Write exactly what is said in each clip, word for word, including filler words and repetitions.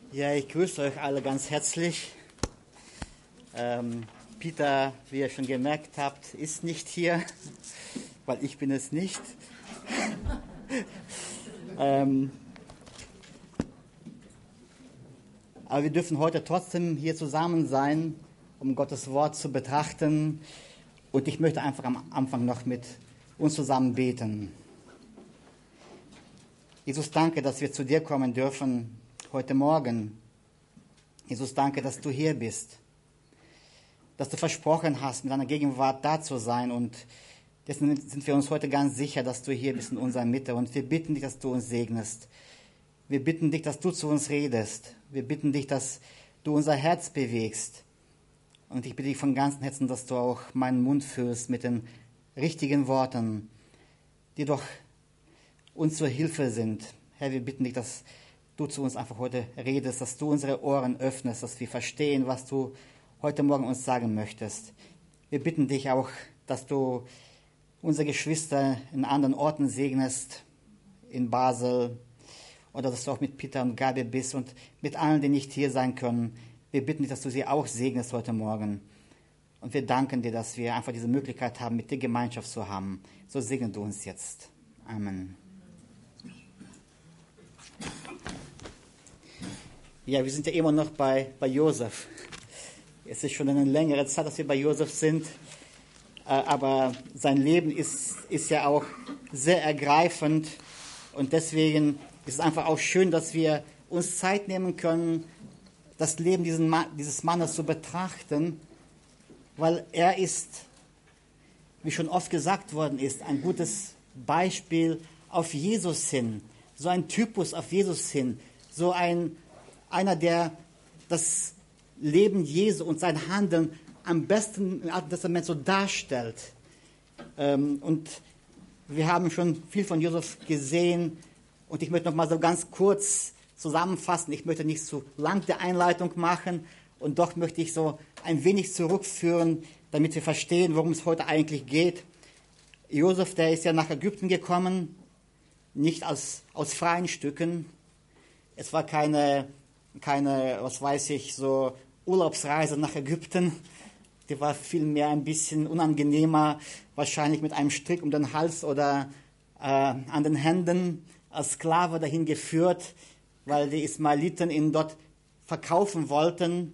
Ja, ich grüße euch alle ganz herzlich. Ähm, Peter, wie ihr schon gemerkt habt, ist nicht hier, weil ich bin es nicht. ähm, aber wir dürfen heute trotzdem hier zusammen sein, um Gottes Wort zu betrachten. Und ich möchte einfach am Anfang noch mit uns zusammen beten. Jesus, danke, dass wir zu dir kommen dürfen heute Morgen. Jesus, danke, dass du hier bist, dass du versprochen hast, mit deiner Gegenwart da zu sein. Und dessen sind wir uns heute ganz sicher, dass du hier bist in unserer Mitte. Und wir bitten dich, dass du uns segnest. Wir bitten dich, dass du zu uns redest. Wir bitten dich, dass du unser Herz bewegst. Und ich bitte dich von ganzem Herzen, dass du auch meinen Mund füllst mit den richtigen Worten, die doch uns zur Hilfe sind. Herr, wir bitten dich, dass du zu uns einfach heute redest, dass du unsere Ohren öffnest, dass wir verstehen, was du heute Morgen uns sagen möchtest. Wir bitten dich auch, dass du unsere Geschwister in anderen Orten segnest, in Basel, oder dass du auch mit Peter und Gabi bist und mit allen, die nicht hier sein können. Wir bitten dich, dass du sie auch segnest heute Morgen. Und wir danken dir, dass wir einfach diese Möglichkeit haben, mit dir Gemeinschaft zu haben. So segne du uns jetzt. Amen. Ja, wir sind ja immer noch bei, bei Josef. Es ist schon eine längere Zeit, dass wir bei Josef sind. Aber sein Leben ist, ist ja auch sehr ergreifend. Und deswegen ist es einfach auch schön, dass wir uns Zeit nehmen können, das Leben diesen Mann, dieses Mannes zu betrachten. Weil er ist, wie schon oft gesagt worden ist, ein gutes Beispiel auf Jesus hin. So ein Typus auf Jesus hin. So ein einer, der das Leben Jesu und sein Handeln am besten im Alten Testament so darstellt. Und wir haben schon viel von Josef gesehen und ich möchte noch mal so ganz kurz zusammenfassen. Ich möchte nicht zu lang die Einleitung machen und doch möchte ich so ein wenig zurückführen, damit wir verstehen, worum es heute eigentlich geht. Josef, der ist ja nach Ägypten gekommen, nicht aus, aus freien Stücken. Es war keine keine, was weiß ich, so Urlaubsreise nach Ägypten. Die war vielmehr ein bisschen unangenehmer, wahrscheinlich mit einem Strick um den Hals oder äh, an den Händen als Sklave dahin geführt, weil die Ismaeliten ihn dort verkaufen wollten.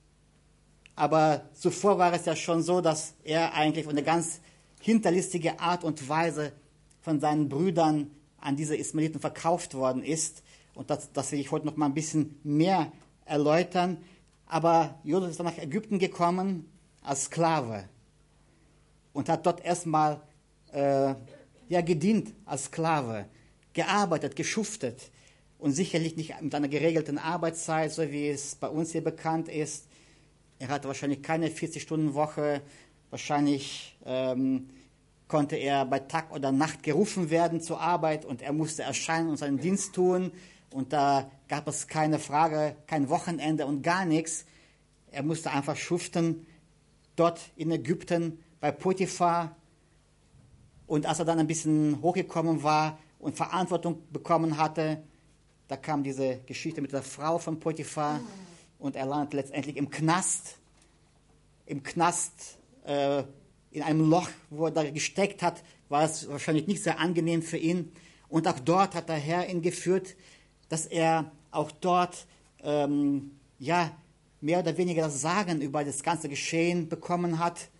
Aber zuvor war es ja schon so, dass er eigentlich auf eine ganz hinterlistige Art und Weise von seinen Brüdern an diese Ismaeliten verkauft worden ist. Und das, das will ich heute noch mal ein bisschen mehr erläutern. Aber Josef ist dann nach Ägypten gekommen als Sklave und hat dort erstmal äh, ja, gedient als Sklave, gearbeitet, geschuftet und sicherlich nicht mit einer geregelten Arbeitszeit, so wie es bei uns hier bekannt ist. Er hatte wahrscheinlich keine vierzig-Stunden-Woche, wahrscheinlich ähm, konnte er bei Tag oder Nacht gerufen werden zur Arbeit und er musste erscheinen und seinen Dienst tun. Und da gab es keine Frage, kein Wochenende und gar nichts. Er musste einfach schuften, dort in Ägypten bei Potiphar. Und als er dann ein bisschen hochgekommen war und Verantwortung bekommen hatte, da kam diese Geschichte mit der Frau von Potiphar und er landete letztendlich im Knast. Im Knast, äh, in einem Loch, wo er da gesteckt hat, war es wahrscheinlich nicht sehr angenehm für ihn. Und auch dort hat der Herr ihn geführt, dass er auch dort ähm, ja, mehr oder weniger das Sagen über das ganze Geschehen bekommen hat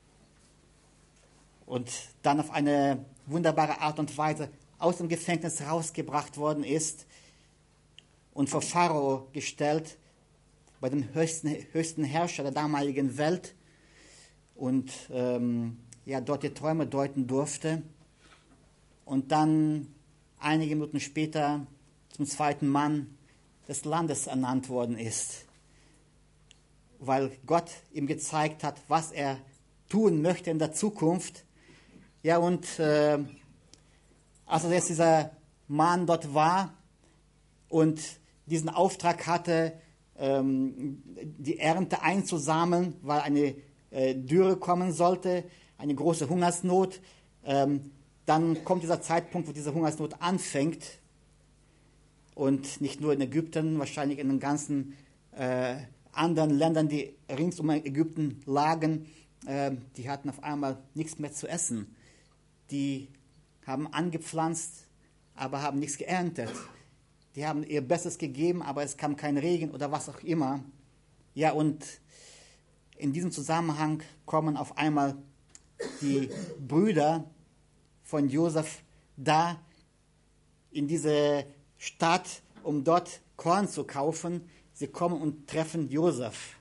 und dann auf eine wunderbare Art und Weise aus dem Gefängnis rausgebracht worden ist und vor Pharao gestellt, bei dem höchsten, höchsten Herrscher der damaligen Welt und ähm, ja, dort die Träume deuten durfte und dann einige Minuten später zum zweiten Mann des Landes ernannt worden ist, weil Gott ihm gezeigt hat, was er tun möchte in der Zukunft. Ja, und äh, als jetzt dieser Mann dort war und diesen Auftrag hatte, ähm, die Ernte einzusammeln, weil eine äh, Dürre kommen sollte, eine große Hungersnot, ähm, dann kommt dieser Zeitpunkt, wo diese Hungersnot anfängt. und nicht nur in Ägypten, wahrscheinlich in den ganzen äh, anderen Ländern, die rings um Ägypten lagen, äh, die hatten auf einmal nichts mehr zu essen. Die haben angepflanzt, aber haben nichts geerntet. Die haben ihr Bestes gegeben, aber es kam kein Regen oder was auch immer. Ja, und in diesem Zusammenhang kommen auf einmal die Brüder von Josef da in diese Stadt, um dort Korn zu kaufen. Sie kommen und treffen Josef.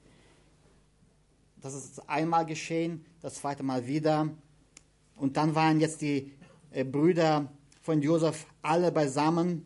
Das ist einmal geschehen, das zweite Mal wieder. Und dann waren jetzt die äh, Brüder von Josef alle beisammen,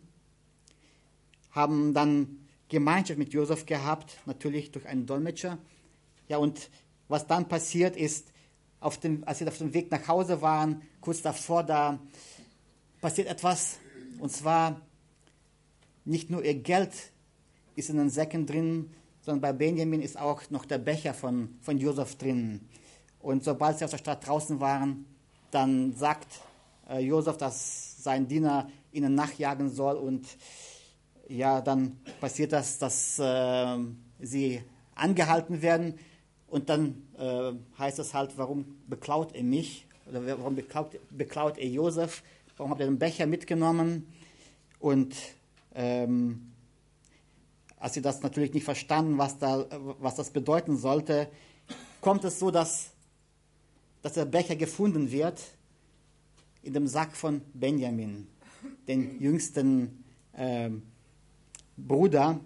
haben dann Gemeinschaft mit Josef gehabt, natürlich durch einen Dolmetscher. Ja, und was dann passiert ist, auf dem, als sie auf dem Weg nach Hause waren, kurz davor, da passiert etwas. Und zwar, nicht nur ihr Geld ist in den Säcken drin, sondern bei Benjamin ist auch noch der Becher von, von Josef drin. Und sobald sie aus der Stadt draußen waren, dann sagt äh, Josef, dass sein Diener ihnen nachjagen soll. Und ja, dann passiert das, dass äh, sie angehalten werden. Und dann äh, heißt es halt, warum beklaut er mich? Oder warum beklaut, beklaut er Josef? Warum habt ihr den Becher mitgenommen? Und ähm, als sie das natürlich nicht verstanden, was, da, was das bedeuten sollte, kommt es so, dass, dass der Becher gefunden wird in dem Sack von Benjamin, den jüngsten ähm, Bruder,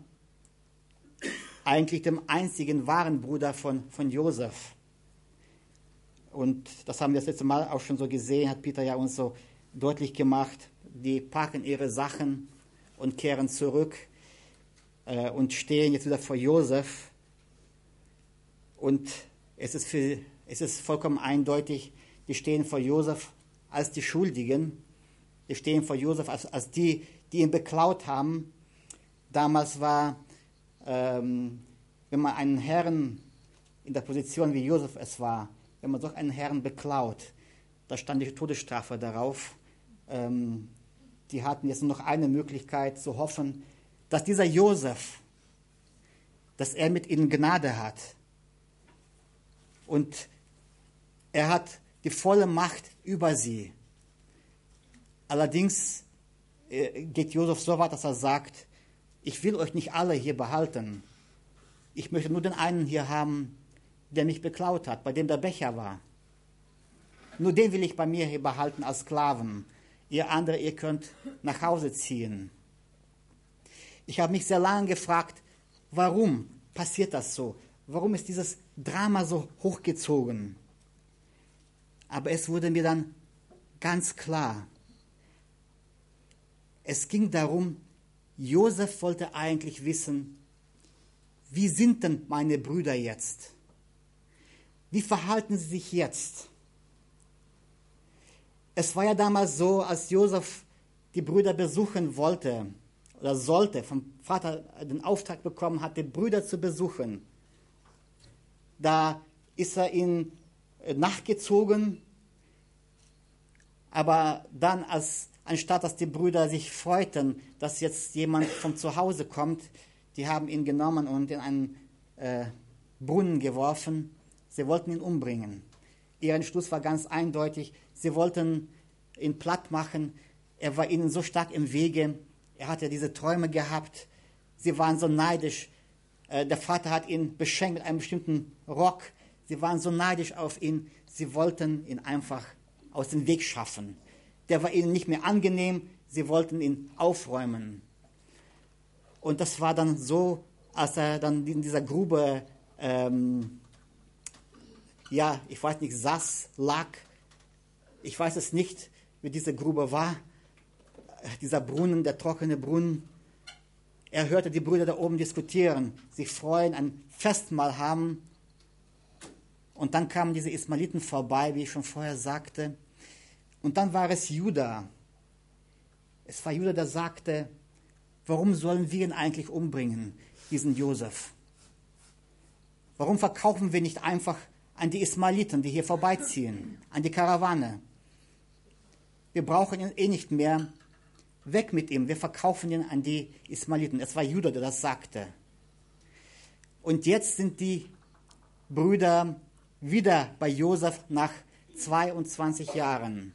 eigentlich dem einzigen wahren Bruder von, von Josef. Und das haben wir das letzte Mal auch schon so gesehen, hat Peter ja uns so deutlich gemacht. Die packen ihre Sachen und kehren zurück äh, und stehen jetzt wieder vor Josef. Und es ist, für, es ist vollkommen eindeutig, die stehen vor Josef als die Schuldigen. Die stehen vor Josef als, als die, die ihn beklaut haben. Damals war, ähm, wenn man einen Herrn in der Position wie Josef es war, wenn man doch einen Herrn beklaut, da stand die Todesstrafe darauf. Ähm, die hatten jetzt nur noch eine Möglichkeit zu hoffen, dass dieser Josef, dass er mit ihnen Gnade hat. Und er hat die volle Macht über sie. Allerdings äh, geht Josef so weit, dass er sagt, ich will euch nicht alle hier behalten. Ich möchte nur den einen hier haben, der mich beklaut hat, bei dem der Becher war. Nur den will ich bei mir hier behalten als Sklaven. Ihr andere, ihr könnt nach Hause ziehen. Ich habe mich sehr lange gefragt, warum passiert das so? Warum ist dieses Drama so hochgezogen? Aber es wurde mir dann ganz klar. Es ging darum, Josef wollte eigentlich wissen, wie sind denn meine Brüder jetzt? Wie verhalten sie sich jetzt? Es war ja damals so, als Josef die Brüder besuchen wollte oder sollte, vom Vater den Auftrag bekommen hat, die Brüder zu besuchen. Da ist er ihnen nachgezogen, aber dann, als, anstatt dass die Brüder sich freuten, dass jetzt jemand von zu Hause kommt, die haben ihn genommen und in einen äh, Brunnen geworfen. Sie wollten ihn umbringen. Ihr Entschluss war ganz eindeutig. Sie wollten ihn platt machen. Er war ihnen so stark im Wege. Er hatte diese Träume gehabt. Sie waren so neidisch. Äh, der Vater hat ihn beschenkt mit einem bestimmten Rock. Sie waren so neidisch auf ihn. Sie wollten ihn einfach aus dem Weg schaffen. Der war ihnen nicht mehr angenehm. Sie wollten ihn aufräumen. Und das war dann so, als er dann in dieser Grube, ähm, ja, ich weiß nicht, saß, lag. Ich weiß es nicht, wie diese Grube war. Dieser Brunnen, der trockene Brunnen. Er hörte die Brüder da oben diskutieren, sich freuen, ein Festmahl haben. Und dann kamen diese Ismaeliten vorbei, wie ich schon vorher sagte. Und dann war es Juda. Es war Juda, der sagte, warum sollen wir ihn eigentlich umbringen, diesen Josef? Warum verkaufen wir nicht einfach an die Ismaeliten, die hier vorbeiziehen, an die Karawane? Wir brauchen ihn eh nicht mehr. weg mit ihm, wir verkaufen ihn an die Ismaeliten. Es war Juda, der das sagte. Und jetzt sind die Brüder wieder bei Josef nach zweiundzwanzig Jahren.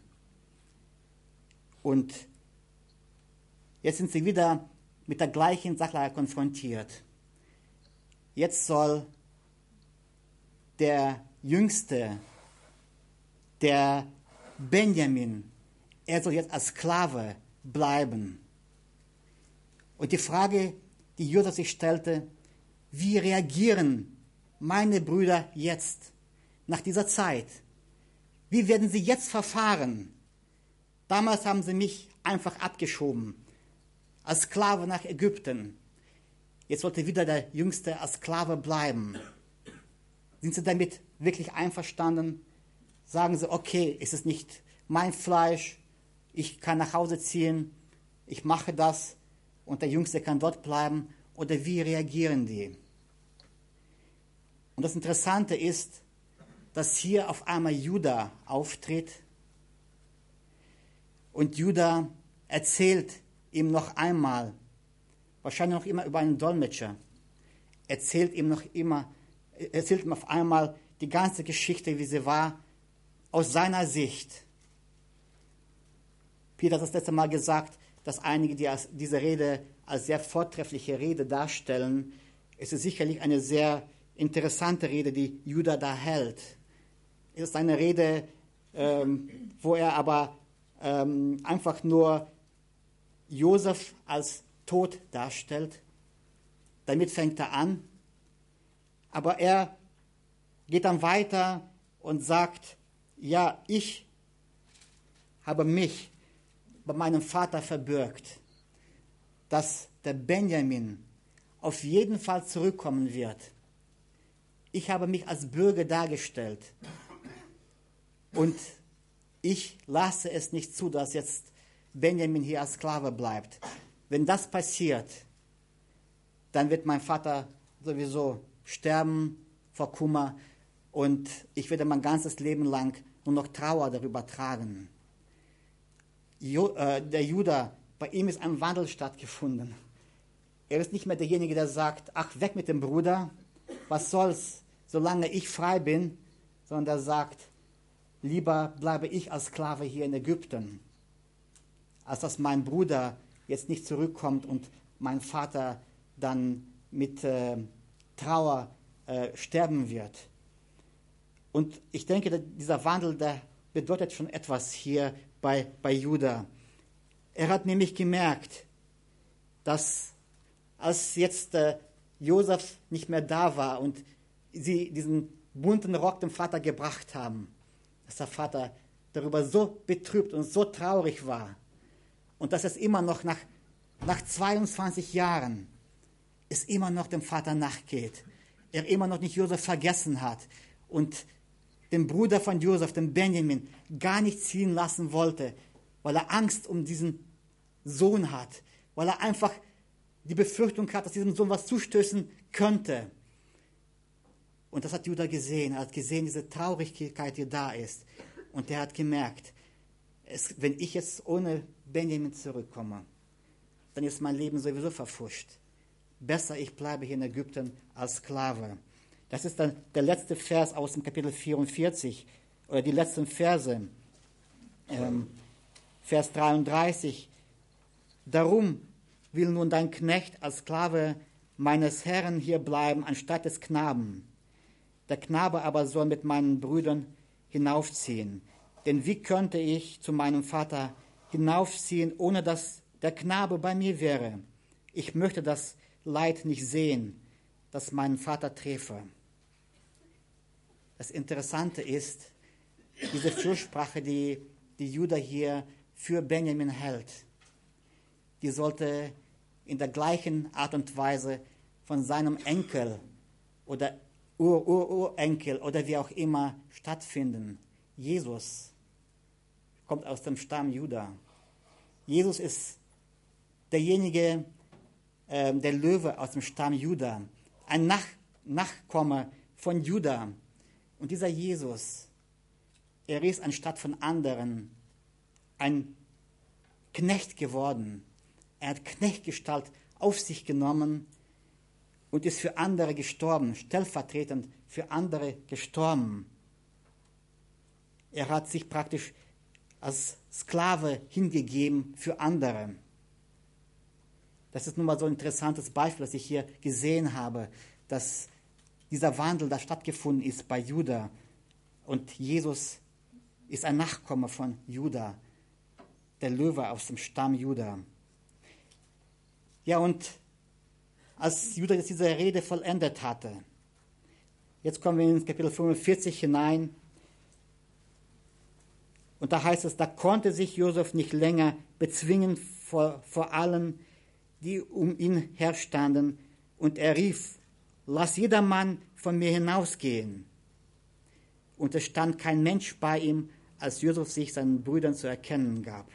Und jetzt sind sie wieder mit der gleichen Sachlage konfrontiert. Jetzt soll der Jüngste, der Benjamin, er soll jetzt als Sklave bleiben. Und die Frage, die Josef sich stellte, wie reagieren meine Brüder jetzt, nach dieser Zeit? Wie werden sie jetzt verfahren? Damals haben sie mich einfach abgeschoben, als Sklave nach Ägypten. Jetzt sollte wieder der Jüngste als Sklave bleiben. Sind sie damit wirklich einverstanden? Sagen sie, okay, es ist nicht mein Fleisch, ich kann nach Hause ziehen, ich mache das und der Jüngste kann dort bleiben? Oder wie reagieren die? Und das Interessante ist, dass hier auf einmal Juda auftritt und Juda erzählt ihm noch einmal, wahrscheinlich noch immer über einen Dolmetscher, erzählt ihm noch immer, erzählt ihm auf einmal die ganze Geschichte, wie sie war, aus seiner Sicht. Peter hat das letzte Mal gesagt, dass einige, die diese Rede als sehr vortreffliche Rede darstellen, es ist sicherlich eine sehr interessante Rede, die Juda da hält. Es ist eine Rede, ähm, wo er aber ähm, einfach nur Josef als tot darstellt. Damit fängt er an. Aber er geht dann weiter und sagt, ja, ich habe mich bei meinem Vater verbürgt, dass der Benjamin auf jeden Fall zurückkommen wird. Ich habe mich als Bürger dargestellt und ich lasse es nicht zu, dass jetzt Benjamin hier als Sklave bleibt. Wenn das passiert, dann wird mein Vater sowieso sterben vor Kummer und ich werde mein ganzes Leben lang nur noch Trauer darüber tragen. Jo, äh, der Juda, bei ihm ist ein Wandel stattgefunden. Er ist nicht mehr derjenige, der sagt, ach, weg mit dem Bruder, was soll's, solange ich frei bin, sondern der sagt, lieber bleibe ich als Sklave hier in Ägypten, als dass mein Bruder jetzt nicht zurückkommt und mein Vater dann mit äh, Trauer äh, sterben wird. Und ich denke, dieser Wandel, der bedeutet schon etwas hier bei, bei Juda. Er hat nämlich gemerkt, dass als jetzt äh, Josef nicht mehr da war und sie diesen bunten Rock dem Vater gebracht haben, dass der Vater darüber so betrübt und so traurig war und dass es immer noch nach, nach zweiundzwanzig Jahren es immer noch dem Vater nachgeht. Er immer noch nicht Josef vergessen hat und den Bruder von Josef, den Benjamin, gar nicht ziehen lassen wollte, weil er Angst um diesen Sohn hat, weil er einfach die Befürchtung hat, dass diesem Sohn was zustößen könnte. Und das hat Juda gesehen. Er hat gesehen, diese Traurigkeit, die da ist. Und er hat gemerkt, es, wenn ich jetzt ohne Benjamin zurückkomme, dann ist mein Leben sowieso verpfuscht. Besser, ich bleibe hier in Ägypten als Sklave. Das ist dann der letzte Vers aus dem Kapitel vierundvierzig, oder die letzten Verse. Ähm, Vers dreiunddreißig. Darum will nun dein Knecht als Sklave meines Herrn hier bleiben, anstatt des Knaben. Der Knabe aber soll mit meinen Brüdern hinaufziehen. Denn wie könnte ich zu meinem Vater hinaufziehen, ohne dass der Knabe bei mir wäre? Ich möchte das Leid nicht sehen, das meinen Vater treffe. Das Interessante ist, diese Fürsprache, die, die Juda hier für Benjamin hält, die sollte in der gleichen Art und Weise von seinem Enkel oder Ur-Ur-Urenkel oder wie auch immer stattfinden. Jesus kommt aus dem Stamm Juda. Jesus ist derjenige, äh, der Löwe aus dem Stamm Juda, ein Nach Nachkomme von Juda. Und dieser Jesus, er ist anstatt von anderen ein Knecht geworden. Er hat Knechtgestalt auf sich genommen und ist für andere gestorben, stellvertretend für andere gestorben. Er hat sich praktisch als Sklave hingegeben für andere. Das ist nun mal so ein interessantes Beispiel, das ich hier gesehen habe, dass dieser Wandel da stattgefunden ist bei Juda. Und Jesus ist ein Nachkomme von Juda, der Löwe aus dem Stamm Juda. Ja, und als Juda jetzt diese Rede vollendet hatte, jetzt kommen wir ins Kapitel fünfundvierzig hinein, und da heißt es, da konnte sich Josef nicht länger bezwingen vor, vor allen, die um ihn herstanden, und er rief, lass jedermann von mir hinausgehen. Und es stand kein Mensch bei ihm, als Josef sich seinen Brüdern zu erkennen gab.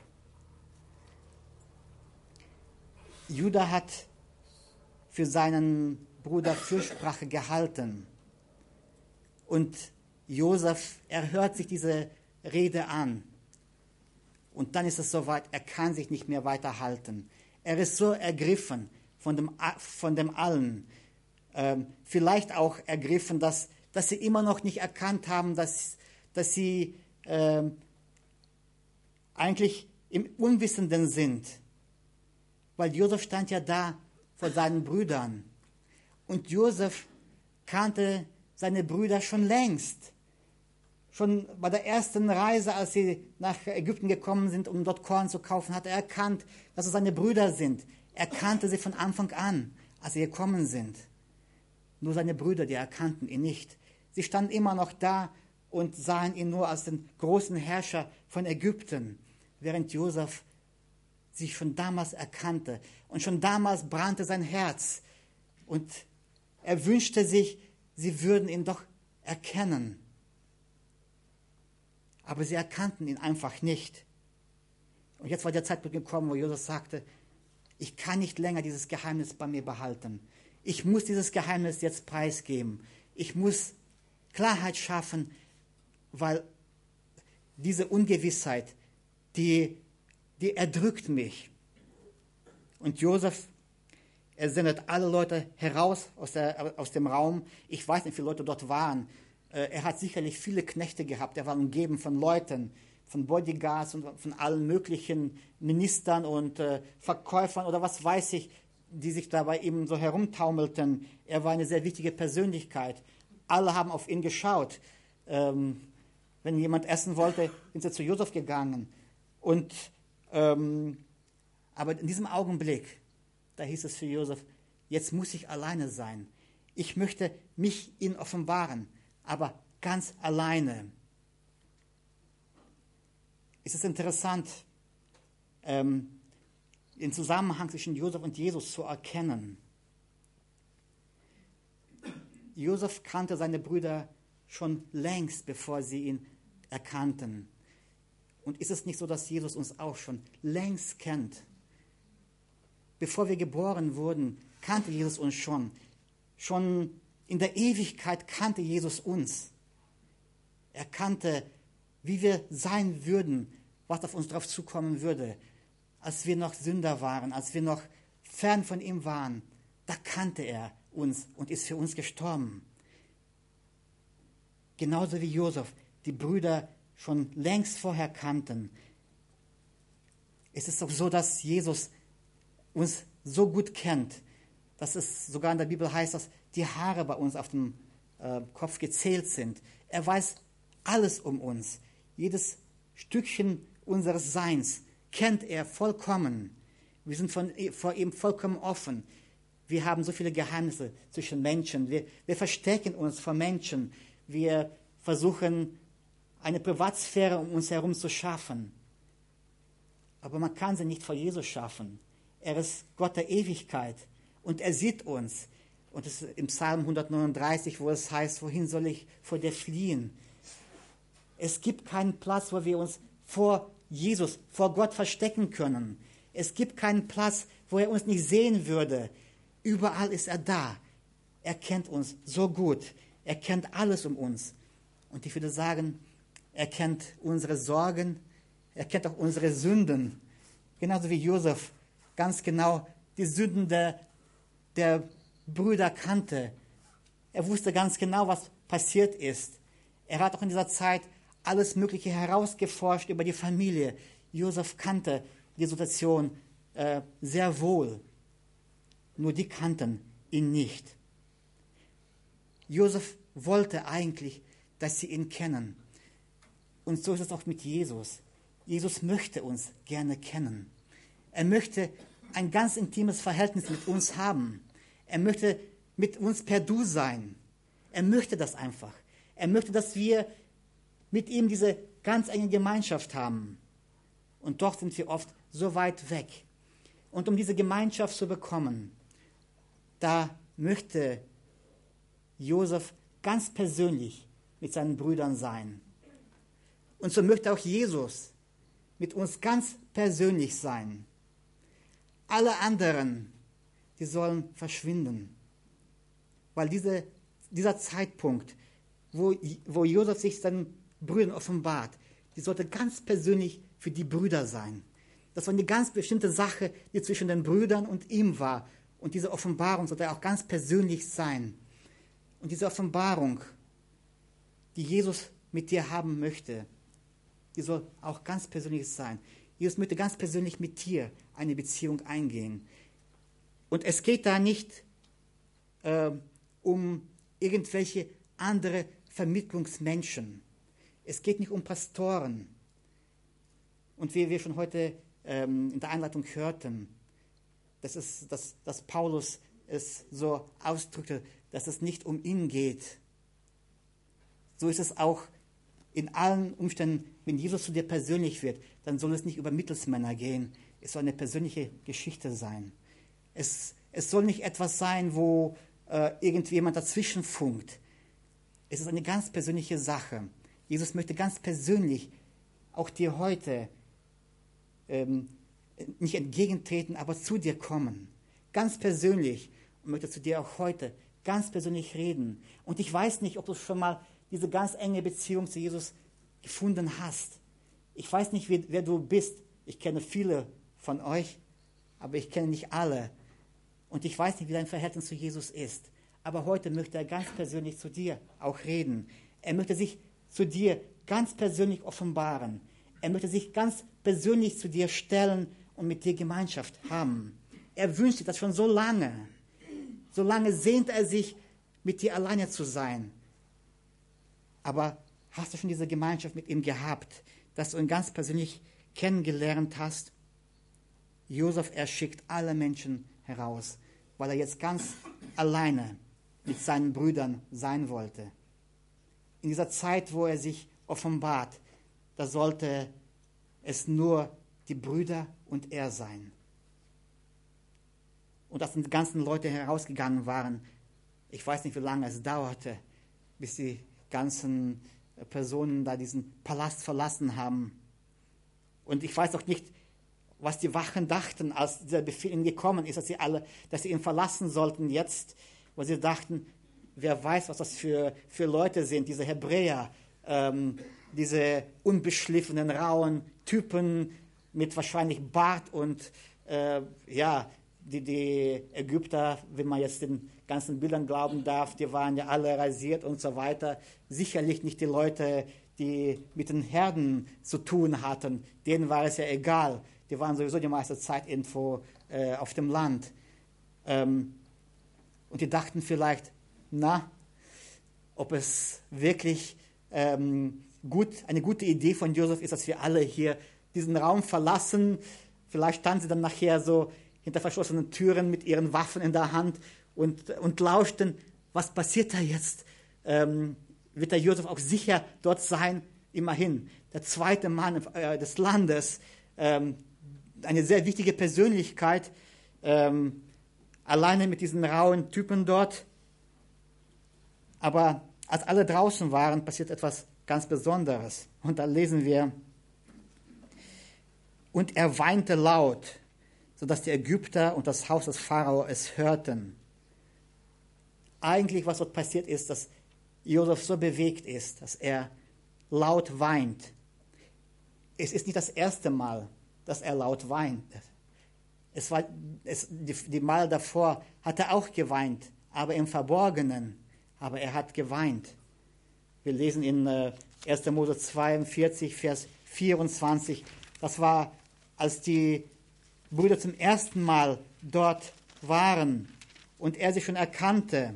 Juda hat für seinen Bruder Fürsprache gehalten. Und Josef, er hört sich diese Rede an. Und dann ist es soweit, er kann sich nicht mehr weiter halten. Er ist so ergriffen von dem, von dem Allen. Ähm, vielleicht auch ergriffen, dass, dass sie immer noch nicht erkannt haben, dass, dass sie ähm, eigentlich im Unwissenden sind. Weil Josef stand ja da vor seinen Brüdern. Und Josef kannte seine Brüder schon längst. Schon bei der ersten Reise, als sie nach Ägypten gekommen sind, um dort Korn zu kaufen, hat er erkannt, dass es seine Brüder sind. Er kannte sie von Anfang an, als sie gekommen sind. Nur seine Brüder, die erkannten ihn nicht. Sie standen immer noch da und sahen ihn nur als den großen Herrscher von Ägypten, während Josef sich schon damals erkannte. Und schon damals brannte sein Herz. Und er wünschte sich, sie würden ihn doch erkennen. Aber sie erkannten ihn einfach nicht. Und jetzt war der Zeitpunkt gekommen, wo Josef sagte, ich kann nicht länger dieses Geheimnis bei mir behalten. Ich muss dieses Geheimnis jetzt preisgeben. Ich muss Klarheit schaffen, weil diese Ungewissheit, die, die erdrückt mich. Und Josef, er sendet alle Leute heraus aus, der, aus dem Raum. Ich weiß nicht, wie viele Leute dort waren. Er hat sicherlich viele Knechte gehabt. Er war umgeben von Leuten, von Bodyguards und von allen möglichen Ministern und äh, Verkäufern oder was weiß ich, die sich da bei ihm so herumtaumelten. Er war eine sehr wichtige Persönlichkeit. Alle haben auf ihn geschaut. Ähm, wenn jemand essen wollte, sind sie zu Josef gegangen. Und, ähm, aber in diesem Augenblick, da hieß es für Josef, jetzt muss ich alleine sein. Ich möchte mich ihm offenbaren, aber ganz alleine. Es ist interessant, ähm, den Zusammenhang zwischen Josef und Jesus zu erkennen. Josef kannte seine Brüder schon längst, bevor sie ihn erkannten. Und ist es nicht so, dass Jesus uns auch schon längst kennt? Bevor wir geboren wurden, kannte Jesus uns schon. Schon in der Ewigkeit kannte Jesus uns. Er kannte, wie wir sein würden, was auf uns drauf zukommen würde. Als wir noch Sünder waren, als wir noch fern von ihm waren, da kannte er uns und ist für uns gestorben. Genauso wie Josef die Brüder schon längst vorher kannten. Es ist auch so, dass Jesus uns so gut kennt, dass es sogar in der Bibel heißt, dass die Haare bei uns auf dem äh, Kopf gezählt sind. Er weiß alles um uns. Jedes Stückchen unseres Seins kennt er vollkommen. Wir sind von, vor ihm vollkommen offen. Wir haben so viele Geheimnisse zwischen Menschen. Wir, wir verstecken uns vor Menschen. Wir versuchen, eine Privatsphäre um uns herum zu schaffen. Aber man kann sie nicht vor Jesus schaffen. Er ist Gott der Ewigkeit und er sieht uns. Und es ist im Psalm hundertneununddreißig, wo es heißt, wohin soll ich vor dir fliehen? Es gibt keinen Platz, wo wir uns vor Jesus, vor Gott verstecken können. Es gibt keinen Platz, wo er uns nicht sehen würde. Überall ist er da. Er kennt uns so gut. Er kennt alles um uns. Und ich würde sagen, er kennt unsere Sorgen, er kennt auch unsere Sünden. genauso wie Josef ganz genau die Sünden der, der Brüder kannte. Er wusste ganz genau, was passiert ist. Er hat auch in dieser Zeit alles Mögliche herausgeforscht über die Familie. Josef kannte die Situation äh, sehr wohl. Nur die kannten ihn nicht. Josef wollte eigentlich, dass sie ihn kennen. Und so ist es auch mit Jesus. Jesus möchte uns gerne kennen. Er möchte ein ganz intimes Verhältnis mit uns haben. Er möchte mit uns per Du sein. Er möchte das einfach. Er möchte, dass wir mit ihm diese ganz enge Gemeinschaft haben. Und doch sind wir oft so weit weg. Und um diese Gemeinschaft zu bekommen, da möchte Josef ganz persönlich mit seinen Brüdern sein. Und so möchte auch Jesus mit uns ganz persönlich sein. Alle anderen, die sollen verschwinden. Weil diese, dieser Zeitpunkt, wo, wo Josef sich seinen Brüdern offenbart, die sollte ganz persönlich für die Brüder sein. Das war eine ganz bestimmte Sache, die zwischen den Brüdern und ihm war. Und diese Offenbarung sollte auch ganz persönlich sein. Und diese Offenbarung, die Jesus mit dir haben möchte, die soll auch ganz persönlich sein. Jesus möchte ganz persönlich mit dir eine Beziehung eingehen. Und es geht da nicht äh, um irgendwelche andere Vermittlungsmenschen. Es geht nicht um Pastoren. Und wie wir schon heute ähm, in der Einleitung hörten, das ist, dass, dass Paulus es so ausdrückte, dass es nicht um ihn geht. So ist es auch in allen Umständen, wenn Jesus zu dir persönlich wird, dann soll es nicht über Mittelsmänner gehen. Es soll eine persönliche Geschichte sein. Es, es soll nicht etwas sein, wo äh, irgendjemand dazwischen funkt. Es ist eine ganz persönliche Sache. Jesus möchte ganz persönlich auch dir heute ähm, nicht entgegentreten, aber zu dir kommen. Ganz persönlich. Und möchte zu dir auch heute ganz persönlich reden. Und ich weiß nicht, ob du schon mal diese ganz enge Beziehung zu Jesus gefunden hast. Ich weiß nicht, wer, wer du bist. Ich kenne viele von euch, aber ich kenne nicht alle. Und ich weiß nicht, wie dein Verhältnis zu Jesus ist. Aber heute möchte er ganz persönlich zu dir auch reden. Er möchte sich zu dir ganz persönlich offenbaren. Er möchte sich ganz persönlich zu dir stellen und mit dir Gemeinschaft haben. Er wünscht sich das schon so lange. So lange sehnt er sich, mit dir alleine zu sein. Aber hast du schon diese Gemeinschaft mit ihm gehabt, dass du ihn ganz persönlich kennengelernt hast? Josef, er schickt alle Menschen heraus, weil er jetzt ganz alleine mit seinen Brüdern sein wollte. In dieser Zeit, wo er sich offenbart, da sollte es nur die Brüder und er sein. Und als die ganzen Leute herausgegangen waren, ich weiß nicht, wie lange es dauerte, bis die ganzen Personen da diesen Palast verlassen haben. Und ich weiß auch nicht, was die Wachen dachten, als dieser Befehl ihnen gekommen ist, dass sie alle, dass sie ihn verlassen sollten jetzt, weil sie dachten, wer weiß, was das für, für Leute sind, diese Hebräer, ähm, diese unbeschliffenen, rauen Typen mit wahrscheinlich Bart und äh, ja, die, die Ägypter, wenn man jetzt den ganzen Bildern glauben darf, die waren ja alle rasiert und so weiter. Sicherlich nicht die Leute, die mit den Herden zu tun hatten. Denen war es ja egal. Die waren sowieso die meiste Zeit irgendwo äh, auf dem Land. Ähm, und die dachten vielleicht, na, ob es wirklich ähm, gut, eine gute Idee von Josef ist, dass wir alle hier diesen Raum verlassen. Vielleicht standen sie dann nachher so hinter verschlossenen Türen mit ihren Waffen in der Hand und, und lauschten, was passiert da jetzt? Ähm, wird der Josef auch sicher dort sein? Immerhin, der zweite Mann äh, des Landes, ähm, eine sehr wichtige Persönlichkeit, ähm, alleine mit diesen rauen Typen dort. Aber als alle draußen waren, passiert etwas ganz Besonderes. Und da lesen wir, und er weinte laut, sodass die Ägypter und das Haus des Pharao es hörten. Eigentlich, was dort passiert ist, dass Josef so bewegt ist, dass er laut weint. Es ist nicht das erste Mal, dass er laut weint. Es war, es, die, die Mal davor hat er auch geweint, aber im Verborgenen. Aber er hat geweint. Wir lesen in äh, erster Mose zweiundvierzig, Vers vierundzwanzig. Das war, als die Brüder zum ersten Mal dort waren und er sie schon erkannte.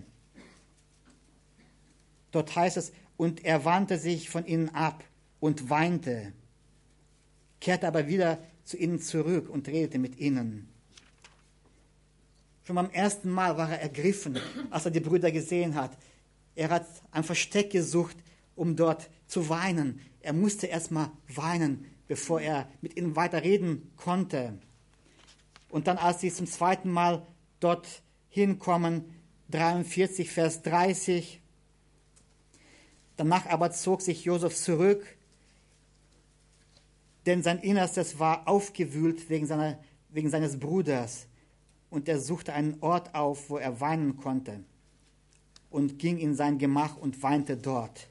Dort heißt es, und er wandte sich von ihnen ab und weinte, kehrte aber wieder zu ihnen zurück und redete mit ihnen. Schon beim ersten Mal war er ergriffen, als er die Brüder gesehen hat. Er hat ein Versteck gesucht, um dort zu weinen. Er musste erst mal weinen, bevor er mit ihnen weiter reden konnte. Und dann, als sie zum zweiten Mal dort hinkommen, dreiundvierzig, Vers dreißig, danach aber zog sich Josef zurück, denn sein Innerstes war aufgewühlt wegen, seiner, wegen seines Bruders. Und er suchte einen Ort auf, wo er weinen konnte, und ging in sein Gemach und weinte dort.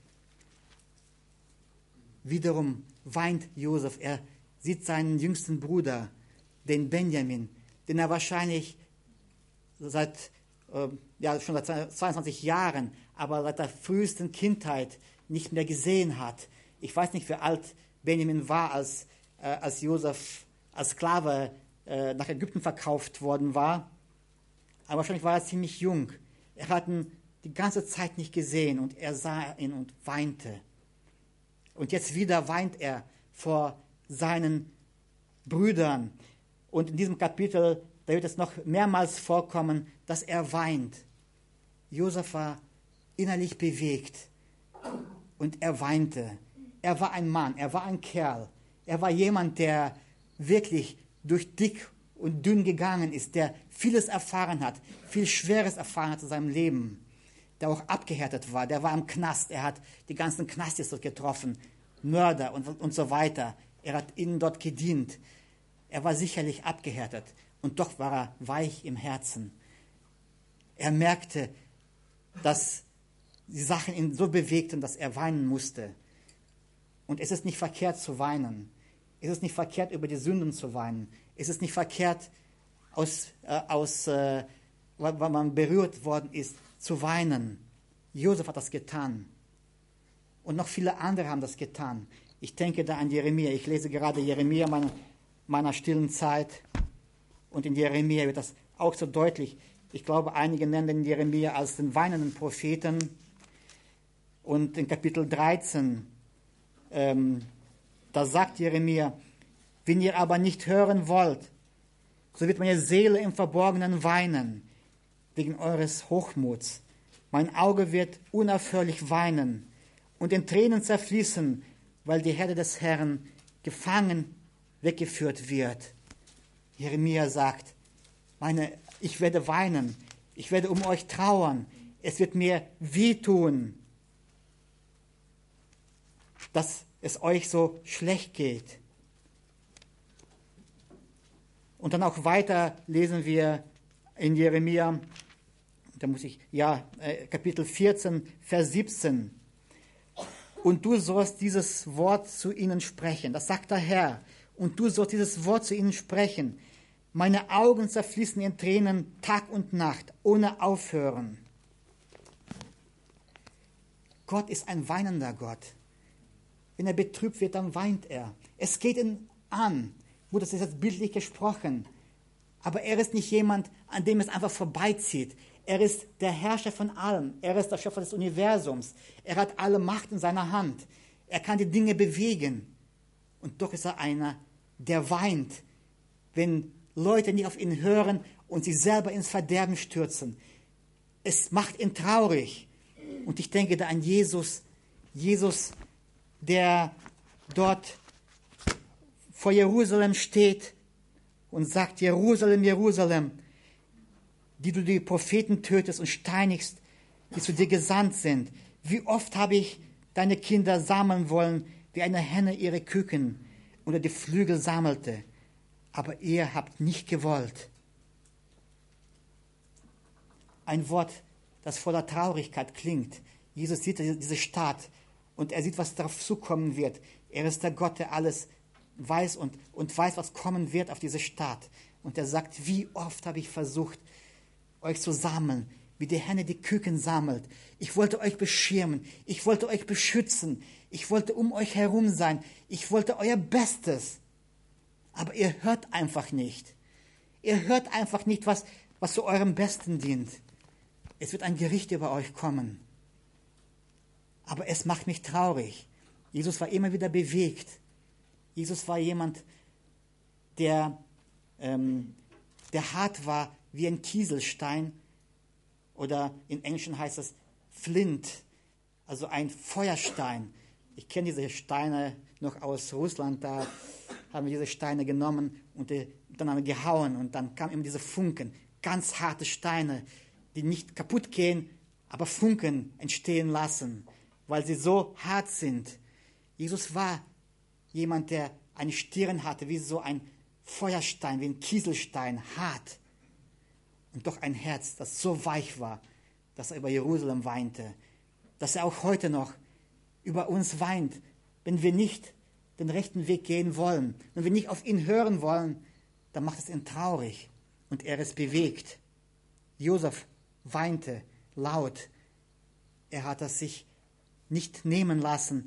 Wiederum weint Josef. Er sieht seinen jüngsten Bruder, den Benjamin, den er wahrscheinlich seit, äh, ja, schon seit zweiundzwanzig Jahren, aber seit der frühesten Kindheit nicht mehr gesehen hat. Ich weiß nicht, wie alt Benjamin war, als, äh, als Josef als Sklave äh, nach Ägypten verkauft worden war. Aber wahrscheinlich war er ziemlich jung. Er hat ihn die ganze Zeit nicht gesehen und er sah ihn und weinte. Und jetzt wieder weint er vor seinen Brüdern. Und in diesem Kapitel, da wird es noch mehrmals vorkommen, dass er weint. Josef war innerlich bewegt und er weinte. Er war ein Mann, er war ein Kerl. Er war jemand, der wirklich durch dick und dünn gegangen ist, der vieles erfahren hat, viel Schweres erfahren hat in seinem Leben, der auch abgehärtet war, der war im Knast, er hat die ganzen Knastis dort getroffen, Mörder und, und so weiter. Er hat ihnen dort gedient. Er war sicherlich abgehärtet und doch war er weich im Herzen. Er merkte, dass die Sachen ihn so bewegten, dass er weinen musste. Und es ist nicht verkehrt zu weinen. Es ist nicht verkehrt, über die Sünden zu weinen. Es ist nicht verkehrt, aus, äh, aus äh, weil man berührt worden ist, zu weinen. Josef hat das getan. Und noch viele andere haben das getan. Ich denke da an Jeremia. Ich lese gerade Jeremia meiner, meiner stillen Zeit. Und in Jeremia wird das auch so deutlich. Ich glaube, einige nennen den Jeremia als den weinenden Propheten. Und in Kapitel dreizehn, ähm, da sagt Jeremia, wenn ihr aber nicht hören wollt, so wird meine Seele im Verborgenen weinen, wegen eures Hochmuts. Mein Auge wird unaufhörlich weinen und in Tränen zerfließen, weil die Herde des Herrn gefangen weggeführt wird. Jeremia sagt, meine, ich werde weinen, ich werde um euch trauern, es wird mir wehtun, dass es euch so schlecht geht. Und dann auch weiter lesen wir in Jeremia, da muss ich, ja, Kapitel vierzehn, Vers siebzehn. Und du sollst dieses Wort zu ihnen sprechen. Das sagt der Herr. Und du sollst dieses Wort zu ihnen sprechen. Meine Augen zerfließen in Tränen Tag und Nacht, ohne Aufhören. Gott ist ein weinender Gott. Wenn er betrübt wird, dann weint er. Es geht ihn an. Gut, das ist jetzt bildlich gesprochen. Aber er ist nicht jemand, an dem es einfach vorbeizieht. Er ist der Herrscher von allem. Er ist der Schöpfer des Universums. Er hat alle Macht in seiner Hand. Er kann die Dinge bewegen. Und doch ist er einer, der weint, wenn Leute nicht auf ihn hören und sich selber ins Verderben stürzen. Es macht ihn traurig. Und ich denke da an Jesus. Jesus, der dort vor Jerusalem steht und sagt, Jerusalem, Jerusalem, die du die Propheten tötest und steinigst, die zu dir gesandt sind. Wie oft habe ich deine Kinder sammeln wollen, wie eine Henne ihre Küken unter die Flügel sammelte. Aber ihr habt nicht gewollt. Ein Wort, das voller Traurigkeit klingt. Jesus sieht diese Stadt und er sieht, was darauf zukommen wird. Er ist der Gott, der alles weiß und, und weiß, was kommen wird auf diese Stadt. Und er sagt, wie oft habe ich versucht, euch zu sammeln, wie die Henne die Küken sammelt. Ich wollte euch beschirmen, ich wollte euch beschützen, ich wollte um euch herum sein, ich wollte euer Bestes. Aber ihr hört einfach nicht. Ihr hört einfach nicht, was, was zu eurem Besten dient. Es wird ein Gericht über euch kommen. Aber es macht mich traurig. Jesus war immer wieder bewegt. Jesus war jemand, der, ähm, der hart war wie ein Kieselstein. Oder in Englischen heißt es Flint, also ein Feuerstein. Ich kenne diese Steine noch aus Russland, da haben wir diese Steine genommen und die dann gehauen und dann kamen eben diese Funken, ganz harte Steine, die nicht kaputt gehen, aber Funken entstehen lassen, weil sie so hart sind. Jesus war jemand, der eine Stirn hatte, wie so ein Feuerstein, wie ein Kieselstein, hart. Und doch ein Herz, das so weich war, dass er über Jerusalem weinte, dass er auch heute noch über uns weint, wenn wir nicht den rechten Weg gehen wollen, wenn wir nicht auf ihn hören wollen, dann macht es ihn traurig und er ist bewegt. Josef weinte laut. Er hat es sich nicht nehmen lassen,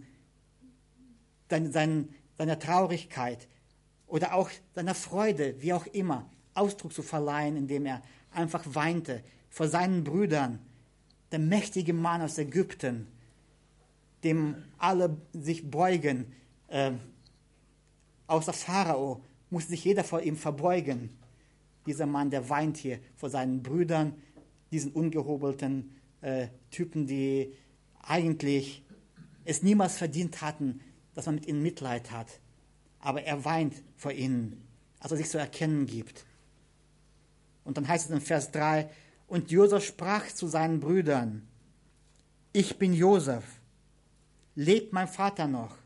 seiner Traurigkeit oder auch seiner Freude, wie auch immer, Ausdruck zu verleihen, indem er einfach weinte vor seinen Brüdern, der mächtige Mann aus Ägypten, dem alle sich beugen, äh, außer Pharao muss sich jeder vor ihm verbeugen. Dieser Mann, der weint hier vor seinen Brüdern, diesen ungehobelten äh, Typen, die eigentlich es niemals verdient hatten, dass man mit ihnen Mitleid hat. Aber er weint vor ihnen, als er sich zu erkennen gibt. Und dann heißt es in Vers drei, und Josef sprach zu seinen Brüdern, ich bin Josef, lebt mein Vater noch?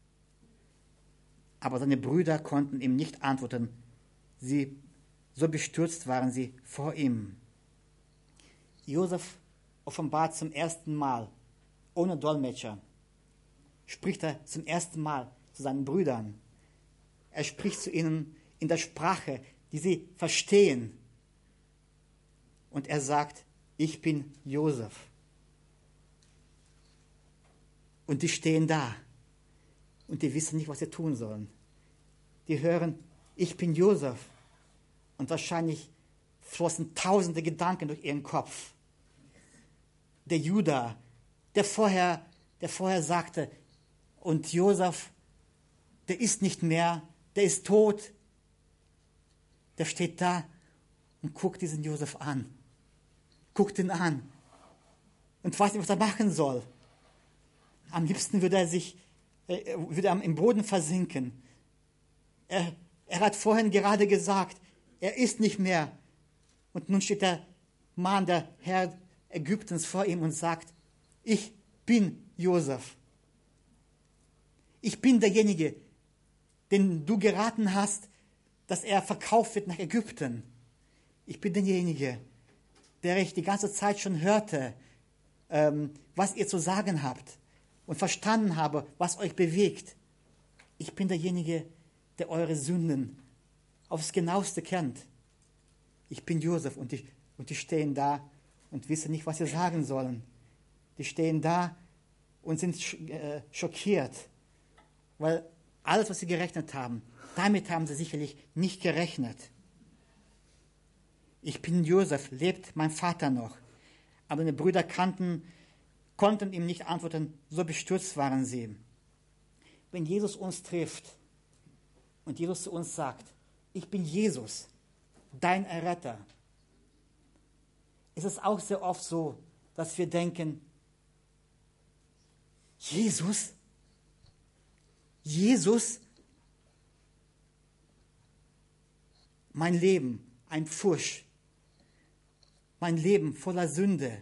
Aber seine Brüder konnten ihm nicht antworten, sie, so bestürzt waren sie vor ihm. Josef offenbart zum ersten Mal, ohne Dolmetscher, spricht er zum ersten Mal zu seinen Brüdern. Er spricht zu ihnen in der Sprache, die sie verstehen. Und er sagt, ich bin Josef. Und die stehen da. Und die wissen nicht, was sie tun sollen. Die hören, ich bin Josef. Und wahrscheinlich flossen tausende Gedanken durch ihren Kopf. Der Judah, der vorher, der vorher sagte, und Josef, der ist nicht mehr, der ist tot. Der steht da und guckt diesen Josef an. Guckt ihn an und weiß nicht, was er machen soll. Am liebsten würde er sich, äh, würde er im Boden versinken. Er, er hat vorhin gerade gesagt, er ist nicht mehr. Und nun steht der Mann, der Herr Ägyptens vor ihm und sagt, ich bin Josef. Ich bin derjenige, den du geraten hast, dass er verkauft wird nach Ägypten. Ich bin derjenige, der ich die ganze Zeit schon hörte, ähm, was ihr zu sagen habt und verstanden habe, was euch bewegt. Ich bin derjenige, der eure Sünden aufs Genaueste kennt. Ich bin Josef und die, und die stehen da und wissen nicht, was sie sagen sollen. Die stehen da und sind äh, schockiert, weil alles, was sie gerechnet haben, damit haben sie sicherlich nicht gerechnet. Ich bin Josef, lebt mein Vater noch? Aber seine Brüder kannten, konnten ihm nicht antworten, so bestürzt waren sie. Wenn Jesus uns trifft und Jesus zu uns sagt, ich bin Jesus, dein Erretter, ist es auch sehr oft so, dass wir denken, Jesus? Jesus? Mein Leben, ein Pfusch. Mein Leben voller Sünde.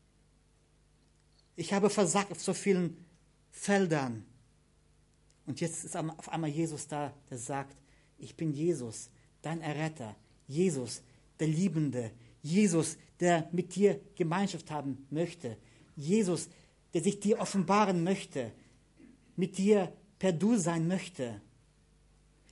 Ich habe versagt auf so vielen Feldern. Und jetzt ist auf einmal Jesus da, der sagt, ich bin Jesus, dein Erretter. Jesus, der Liebende. Jesus, der mit dir Gemeinschaft haben möchte. Jesus, der sich dir offenbaren möchte. Mit dir per Du sein möchte.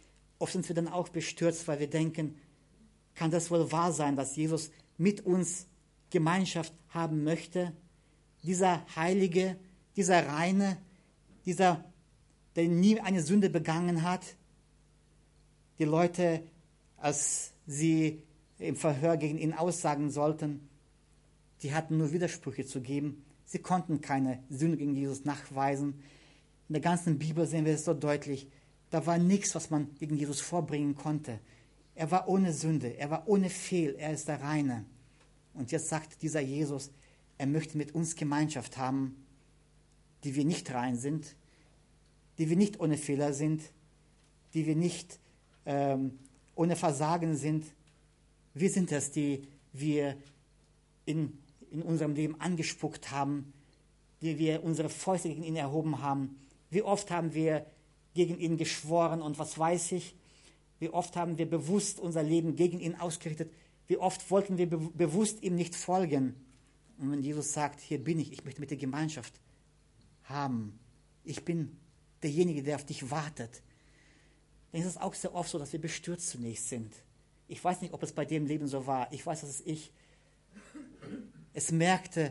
Oft sind wir dann auch bestürzt, weil wir denken, kann das wohl wahr sein, dass Jesus mit uns Gemeinschaft haben möchte? Dieser Heilige, dieser Reine, dieser, der nie eine Sünde begangen hat. Die Leute, als sie im Verhör gegen ihn aussagen sollten, die hatten nur Widersprüche zu geben. Sie konnten keine Sünde gegen Jesus nachweisen. In der ganzen Bibel sehen wir es so deutlich. Da war nichts, was man gegen Jesus vorbringen konnte. Er war ohne Sünde, er war ohne Fehl, er ist der Reine. Und jetzt sagt dieser Jesus, er möchte mit uns Gemeinschaft haben, die wir nicht rein sind, die wir nicht ohne Fehler sind, die wir nicht ähm, ohne Versagen sind. Wir sind es, die wir in, in unserem Leben angespuckt haben, die wir unsere Fäuste gegen ihn erhoben haben. Wie oft haben wir gegen ihn geschworen und was weiß ich. Wie oft haben wir bewusst unser Leben gegen ihn ausgerichtet. Wie oft wollten wir be- bewusst ihm nicht folgen. Und wenn Jesus sagt, hier bin ich, ich möchte mit dir Gemeinschaft haben. Ich bin derjenige, der auf dich wartet. Dann ist es auch sehr oft so, dass wir bestürzt zunächst sind. Ich weiß nicht, ob es bei dir im Leben so war. Ich weiß, dass es ich es merkte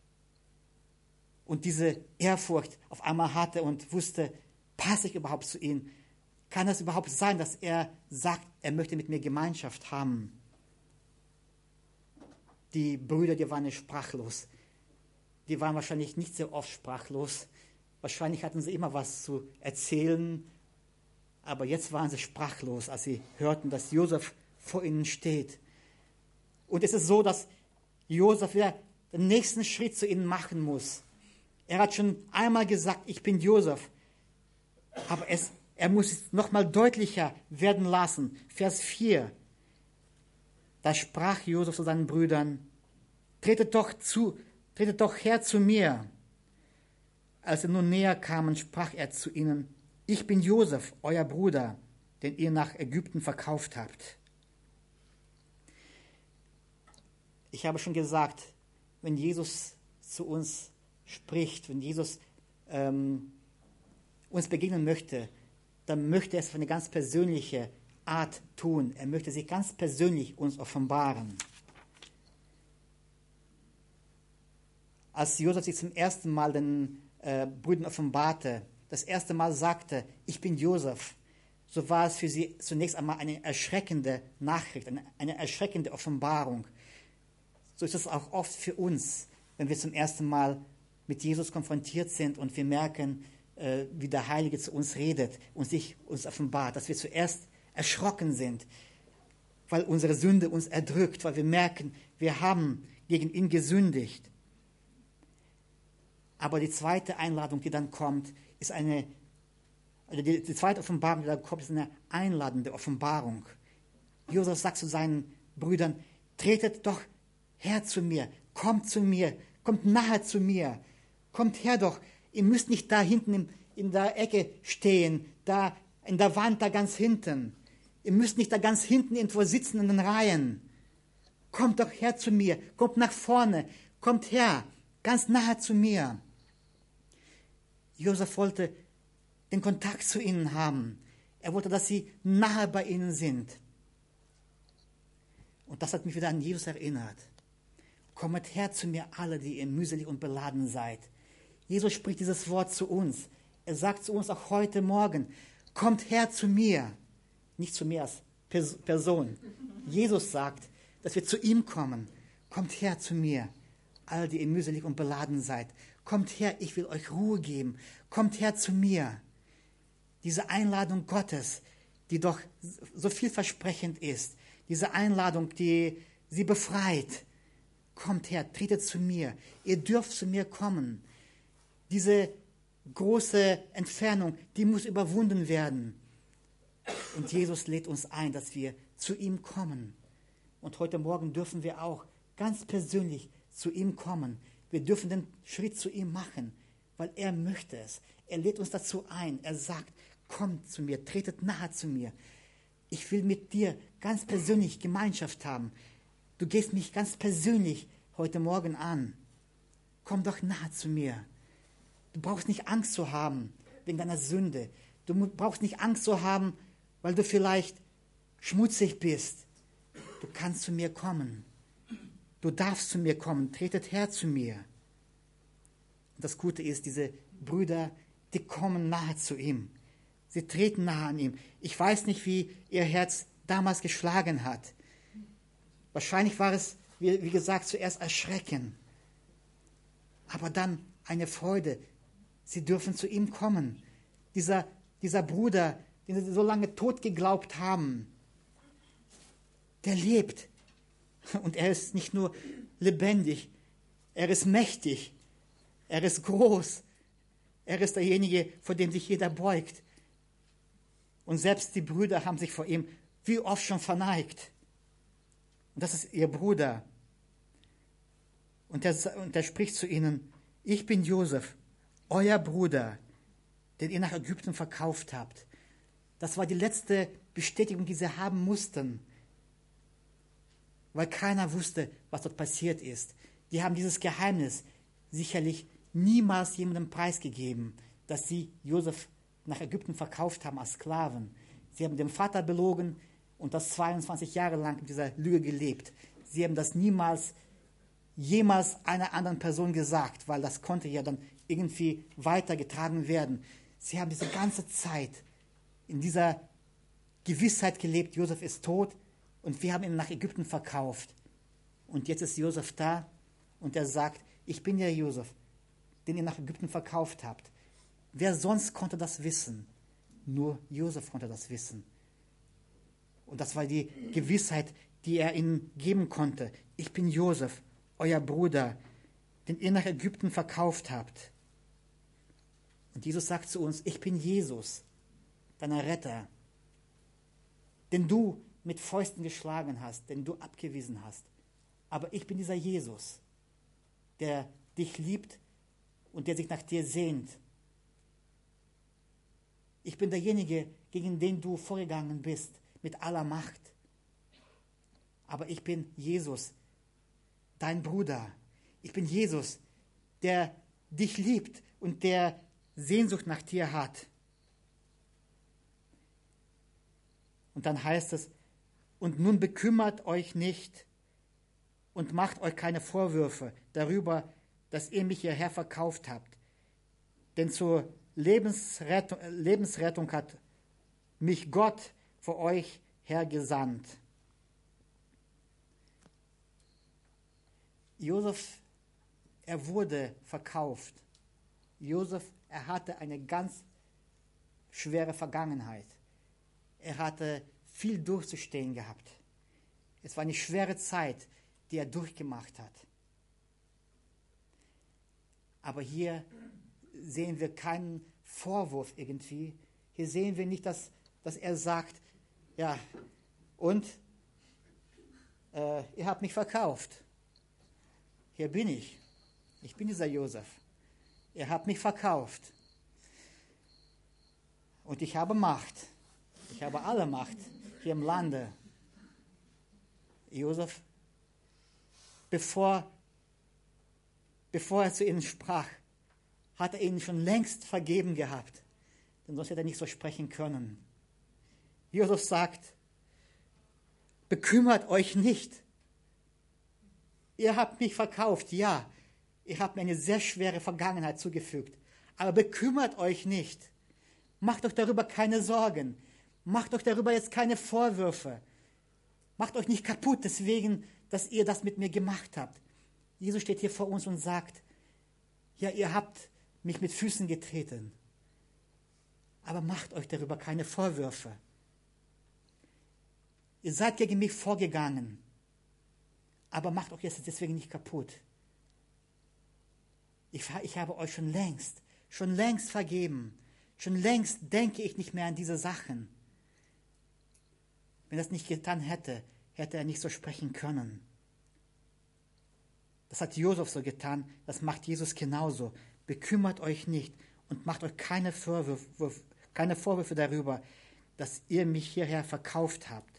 und diese Ehrfurcht auf einmal hatte und wusste, passe ich überhaupt zu ihm? Kann es überhaupt sein, dass er sagt, er möchte mit mir Gemeinschaft haben? Die Brüder, die waren nicht sprachlos. Die waren wahrscheinlich nicht sehr oft sprachlos. Wahrscheinlich hatten sie immer was zu erzählen. Aber jetzt waren sie sprachlos, als sie hörten, dass Josef vor ihnen steht. Und es ist so, dass Josef wieder den nächsten Schritt zu ihnen machen muss. Er hat schon einmal gesagt, ich bin Josef. Aber es, er muss es nochmal deutlicher werden lassen. Vers vier. Da sprach Josef zu seinen Brüdern, tretet doch zu, tretet doch her zu mir. Als sie nun näher kamen, sprach er zu ihnen, ich bin Josef, euer Bruder, den ihr nach Ägypten verkauft habt. Ich habe schon gesagt, wenn Jesus zu uns spricht, wenn Jesus ähm, uns begegnen möchte, dann möchte er es auf eine ganz persönliche Art tun. Er möchte sich ganz persönlich uns offenbaren. Als Josef sich zum ersten Mal den äh, Brüdern offenbarte, das erste Mal sagte, ich bin Josef, so war es für sie zunächst einmal eine erschreckende Nachricht, eine, eine erschreckende Offenbarung. So ist es auch oft für uns, wenn wir zum ersten Mal mit Jesus konfrontiert sind und wir merken, äh, wie der Heilige zu uns redet und sich uns offenbart, dass wir zuerst erschrocken sind, weil unsere Sünde uns erdrückt, weil wir merken, wir haben gegen ihn gesündigt. Aber die zweite Einladung, die dann kommt, ist eine, also die, die zweite Offenbarung, die dann kommt, ist eine einladende Offenbarung. Josef sagt zu seinen Brüdern, tretet doch her zu mir, kommt zu mir, kommt nahe zu mir, kommt her doch, ihr müsst nicht da hinten in, in der Ecke stehen, da in der Wand da ganz hinten. Ihr müsst nicht da ganz hinten irgendwo sitzen in den Reihen. Kommt doch her zu mir, kommt nach vorne, kommt her, ganz nahe zu mir. Josef wollte den Kontakt zu ihnen haben. Er wollte, dass sie nahe bei ihnen sind. Und das hat mich wieder an Jesus erinnert. Kommet her zu mir alle, die ihr mühselig und beladen seid. Jesus spricht dieses Wort zu uns. Er sagt zu uns auch heute Morgen, kommt her zu mir. Nicht zu mir als Person. Jesus sagt, dass wir zu ihm kommen. Kommt her zu mir, all die ihr mühselig und beladen seid. Kommt her, ich will euch Ruhe geben. Kommt her zu mir. Diese Einladung Gottes, die doch so vielversprechend ist. Diese Einladung, die sie befreit. Kommt her, tretet zu mir. Ihr dürft zu mir kommen. Diese große Entfernung, die muss überwunden werden. Und Jesus lädt uns ein, dass wir zu ihm kommen. Und heute Morgen dürfen wir auch ganz persönlich zu ihm kommen. Wir dürfen den Schritt zu ihm machen, weil er möchte es. Er lädt uns dazu ein. Er sagt, kommt zu mir, tretet nahe zu mir. Ich will mit dir ganz persönlich Gemeinschaft haben. Du gehst mich ganz persönlich heute Morgen an. Komm doch nahe zu mir. Du brauchst nicht Angst zu haben wegen deiner Sünde. Du brauchst nicht Angst zu haben, weil du vielleicht schmutzig bist. Du kannst zu mir kommen. Du darfst zu mir kommen. Tretet her zu mir. Und das Gute ist, diese Brüder, die kommen nahe zu ihm. Sie treten nahe an ihm. Ich weiß nicht, wie ihr Herz damals geschlagen hat. Wahrscheinlich war es, wie, wie gesagt, zuerst Erschrecken. Aber dann eine Freude. Sie dürfen zu ihm kommen. Dieser, dieser Bruder, den sie so lange tot geglaubt haben, der lebt. Und er ist nicht nur lebendig, er ist mächtig, er ist groß. Er ist derjenige, vor dem sich jeder beugt. Und selbst die Brüder haben sich vor ihm wie oft schon verneigt. Und das ist ihr Bruder. Und er, und er spricht zu ihnen, ich bin Josef, euer Bruder, den ihr nach Ägypten verkauft habt. Das war die letzte Bestätigung, die sie haben mussten, weil keiner wusste, was dort passiert ist. Die haben dieses Geheimnis sicherlich niemals jemandem preisgegeben, dass sie Josef nach Ägypten verkauft haben als Sklaven. Sie haben dem Vater belogen und das zweiundzwanzig Jahre lang mit dieser Lüge gelebt. Sie haben das niemals, jemals einer anderen Person gesagt, weil das konnte ja dann irgendwie weitergetragen werden. Sie haben diese ganze Zeit in dieser Gewissheit gelebt, Josef ist tot und wir haben ihn nach Ägypten verkauft. Und jetzt ist Josef da und er sagt, ich bin der Josef, den ihr nach Ägypten verkauft habt. Wer sonst konnte das wissen? Nur Josef konnte das wissen. Und das war die Gewissheit, die er ihnen geben konnte. Ich bin Josef, euer Bruder, den ihr nach Ägypten verkauft habt. Und Jesus sagt zu uns, ich bin Jesus, dein Retter, den du mit Fäusten geschlagen hast, den du abgewiesen hast. Aber ich bin dieser Jesus, der dich liebt und der sich nach dir sehnt. Ich bin derjenige, gegen den du vorgegangen bist, mit aller Macht. Aber ich bin Jesus, dein Bruder. Ich bin Jesus, der dich liebt und der Sehnsucht nach dir hat. Und dann heißt es, und nun bekümmert euch nicht und macht euch keine Vorwürfe darüber, dass ihr mich hierher verkauft habt. Denn zur Lebensrettung, Lebensrettung hat mich Gott für euch hergesandt. Josef, er wurde verkauft. Josef, er hatte eine ganz schwere Vergangenheit. Er hatte viel durchzustehen gehabt. Es war eine schwere Zeit, die er durchgemacht hat. Aber hier sehen wir keinen Vorwurf irgendwie. Hier sehen wir nicht, dass, dass er sagt, ja, und äh, ihr habt mich verkauft. Hier bin ich. Ich bin dieser Josef. Ihr habt mich verkauft. Und ich habe Macht. Ich habe alle Macht hier im Lande. Josef, bevor, bevor er zu ihnen sprach, hat er ihnen schon längst vergeben gehabt. Denn sonst hätte er nicht so sprechen können. Josef sagt, bekümmert euch nicht. Ihr habt mich verkauft, ja. Ihr habt mir eine sehr schwere Vergangenheit zugefügt. Aber bekümmert euch nicht. Macht euch darüber keine Sorgen. Macht euch darüber jetzt keine Vorwürfe. Macht euch nicht kaputt deswegen, dass ihr das mit mir gemacht habt. Jesus steht hier vor uns und sagt, ja, ihr habt mich mit Füßen getreten. Aber macht euch darüber keine Vorwürfe. Ihr seid gegen mich vorgegangen. Aber macht euch jetzt deswegen nicht kaputt. Ich, ich habe euch schon längst, schon längst vergeben. Schon längst denke ich nicht mehr an diese Sachen. Wenn er das nicht getan hätte, hätte er nicht so sprechen können. Das hat Josef so getan, das macht Jesus genauso. Bekümmert euch nicht und macht euch keine Vorwürfe, keine Vorwürfe darüber, dass ihr mich hierher verkauft habt.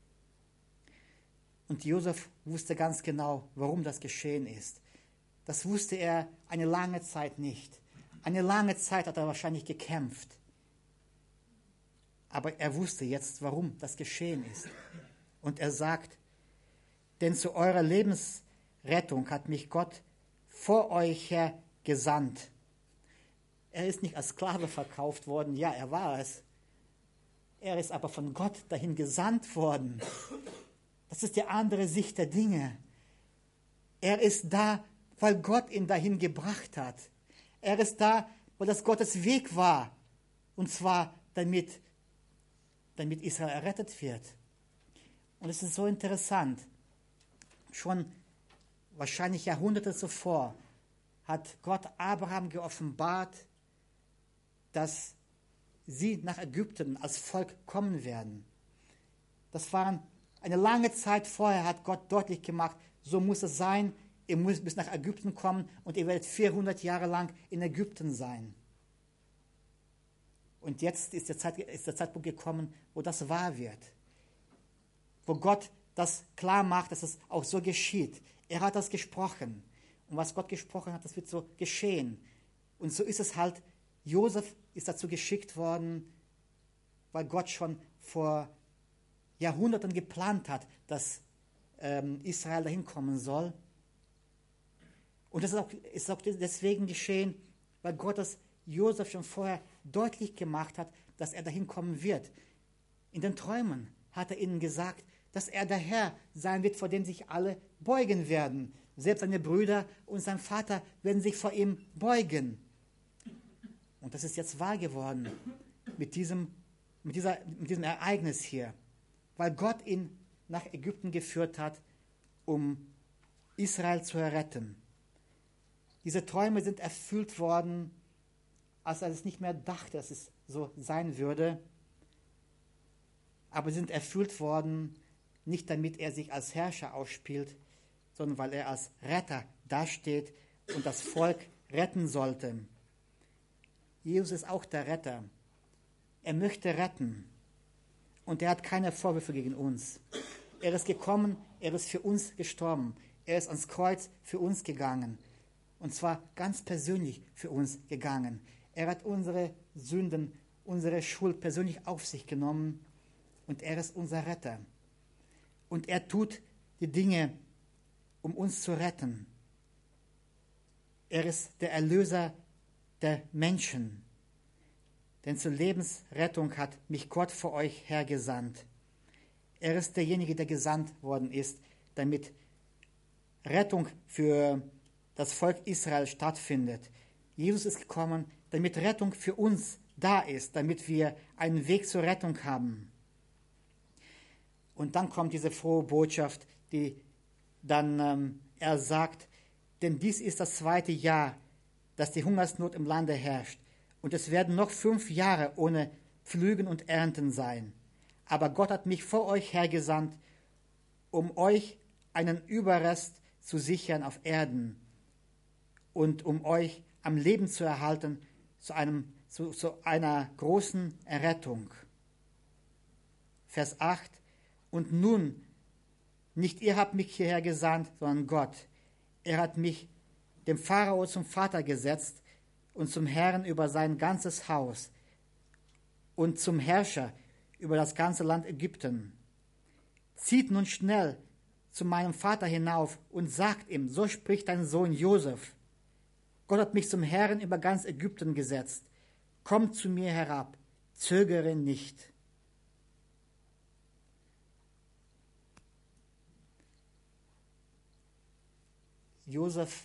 Und Josef wusste ganz genau, warum das geschehen ist. Das wusste er eine lange Zeit nicht. Eine lange Zeit hat er wahrscheinlich gekämpft. Aber er wusste jetzt, warum das geschehen ist. Und er sagt, denn zu eurer Lebensrettung hat mich Gott vor euch her gesandt. Er ist nicht als Sklave verkauft worden, ja, er war es. Er ist aber von Gott dahin gesandt worden. Das ist die andere Sicht der Dinge. Er ist da, weil Gott ihn dahin gebracht hat. Er ist da, weil das Gottes Weg war. Und zwar damit, damit Israel errettet wird. Und es ist so interessant. Schon wahrscheinlich Jahrhunderte zuvor hat Gott Abraham geoffenbart, dass sie nach Ägypten als Volk kommen werden. Das waren eine lange Zeit vorher, hat Gott deutlich gemacht, so muss es sein, ihr müsst bis nach Ägypten kommen und ihr werdet vierhundert Jahre lang in Ägypten sein. Und jetzt ist der, Zeit, ist der Zeitpunkt gekommen, wo das wahr wird. Wo Gott das klar macht, dass es auch so geschieht. Er hat das gesprochen. Und was Gott gesprochen hat, das wird so geschehen. Und so ist es halt, Josef ist dazu geschickt worden, weil Gott schon vor Jahrhunderten geplant hat, dass ähm, Israel dahin kommen soll. Und das ist auch, ist auch deswegen geschehen, weil Gott das Josef schon vorher deutlich gemacht hat, dass er dahin kommen wird. In den Träumen hat er ihnen gesagt, dass er der Herr sein wird, vor dem sich alle beugen werden. Selbst seine Brüder und sein Vater werden sich vor ihm beugen. Und das ist jetzt wahr geworden mit diesem, mit dieser, mit diesem Ereignis hier. Weil Gott ihn nach Ägypten geführt hat, um Israel zu erretten. Diese Träume sind erfüllt worden, als er es nicht mehr dachte, dass es so sein würde. Aber sie sind erfüllt worden, nicht damit er sich als Herrscher ausspielt, sondern weil er als Retter dasteht und das Volk retten sollte. Jesus ist auch der Retter. Er möchte retten. Und er hat keine Vorwürfe gegen uns. Er ist gekommen, er ist für uns gestorben. Er ist ans Kreuz für uns gegangen. Und zwar ganz persönlich für uns gegangen. Er hat unsere Sünden, unsere Schuld persönlich auf sich genommen. Und er ist unser Retter. Und er tut die Dinge, um uns zu retten. Er ist der Erlöser der Menschen. Denn zur Lebensrettung hat mich Gott vor euch hergesandt. Er ist derjenige, der gesandt worden ist, damit Rettung für das Volk Israel stattfindet. Jesus ist gekommen, damit Rettung für uns da ist, damit wir einen Weg zur Rettung haben. Und dann kommt diese frohe Botschaft, die dann ähm, er sagt, denn dies ist das zweite Jahr, dass die Hungersnot im Lande herrscht. Und es werden noch fünf Jahre ohne Pflügen und Ernten sein. Aber Gott hat mich vor euch hergesandt, um euch einen Überrest zu sichern auf Erden und um euch am Leben zu erhalten zu, einem, zu, zu einer großen Errettung. Vers acht. Und nun, nicht ihr habt mich hierher gesandt, sondern Gott. Er hat mich dem Pharao zum Vater gesetzt und zum Herrn über sein ganzes Haus und zum Herrscher über das ganze Land Ägypten. Zieht nun schnell zu meinem Vater hinauf und sagt ihm, so spricht dein Sohn Josef. Gott hat mich zum Herrn über ganz Ägypten gesetzt. Kommt zu mir herab, zögere nicht. Josef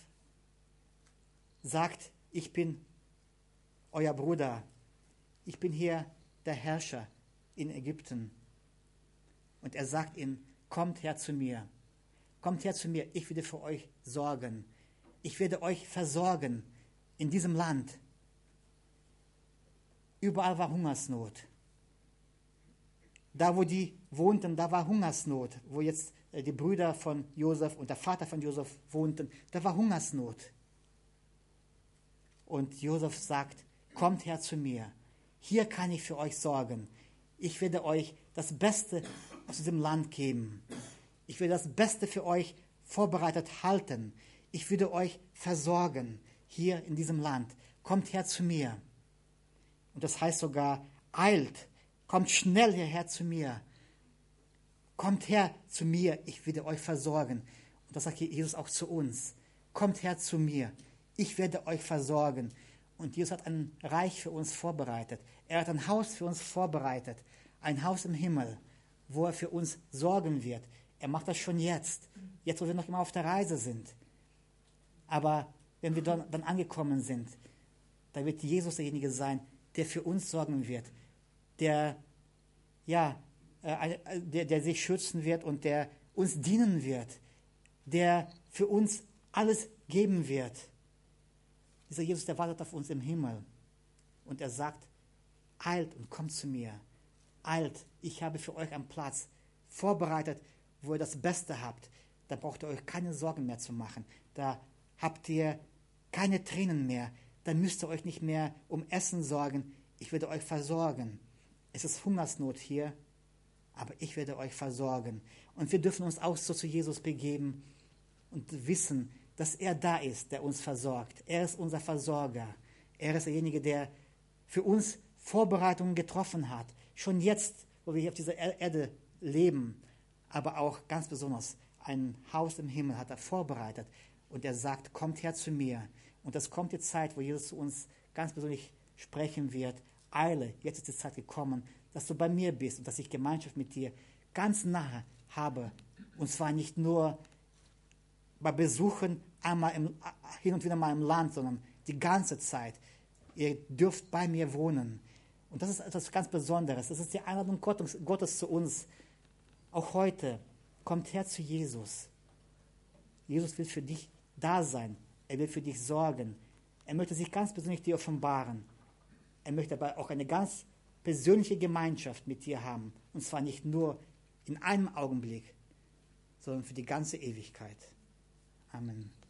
sagt, ich bin euer Bruder. Ich bin hier der Herrscher in Ägypten. Und er sagt ihnen, kommt her zu mir. Kommt her zu mir, ich werde für euch sorgen. Ich werde euch versorgen in diesem Land. Überall war Hungersnot. Da, wo die wohnten, da war Hungersnot. Wo jetzt die Brüder von Josef und der Vater von Josef wohnten, da war Hungersnot. Und Josef sagt, kommt her zu mir. Hier kann ich für euch sorgen. Ich werde euch das Beste aus diesem Land geben. Ich werde das Beste für euch vorbereitet halten. Ich werde euch versorgen hier in diesem Land. Kommt her zu mir. Und das heißt sogar, eilt, Kommt schnell hierher zu mir. Kommt her zu mir, ich werde euch versorgen. Und das sagt Jesus auch zu uns. Kommt her zu mir, ich werde euch versorgen. Und Jesus hat ein Reich für uns vorbereitet. Er hat ein Haus für uns vorbereitet. Ein Haus im Himmel, wo er für uns sorgen wird. Er macht das schon jetzt. Jetzt, wo wir noch immer auf der Reise sind. Aber wenn wir dann, dann angekommen sind, dann wird Jesus derjenige sein, der für uns sorgen wird. Der, ja, äh, der, der sich schützen wird und der uns dienen wird. Der für uns alles geben wird. Dieser Jesus, der wartet auf uns im Himmel. Und er sagt, eilt und kommt zu mir. Eilt, ich habe für euch einen Platz vorbereitet, wo ihr das Beste habt. Da braucht ihr euch keine Sorgen mehr zu machen. Da habt ihr keine Tränen mehr. Da müsst ihr euch nicht mehr um Essen sorgen. Ich werde euch versorgen. Es ist Hungersnot hier, aber ich werde euch versorgen. Und wir dürfen uns auch so zu Jesus begeben und wissen, dass er da ist, der uns versorgt. Er ist unser Versorger. Er ist derjenige, der für uns Vorbereitungen getroffen hat. Schon jetzt, wo wir hier auf dieser Erde leben, aber auch ganz besonders ein Haus im Himmel hat er vorbereitet. Und er sagt, kommt her zu mir. Und es kommt die Zeit, wo Jesus zu uns ganz persönlich sprechen wird. Eile, jetzt ist die Zeit gekommen, dass du bei mir bist und dass ich Gemeinschaft mit dir ganz nahe habe. Und zwar nicht nur bei Besuchen einmal im, hin und wieder mal im Land, sondern die ganze Zeit. Ihr dürft bei mir wohnen. Und das ist etwas ganz Besonderes. Das ist die Einladung Gottes, Gottes zu uns. Auch heute, kommt her zu Jesus. Jesus will für dich da sein. Er will für dich sorgen. Er möchte sich ganz persönlich dir offenbaren. Er möchte aber auch eine ganz persönliche Gemeinschaft mit dir haben. Und zwar nicht nur in einem Augenblick, sondern für die ganze Ewigkeit. Amen.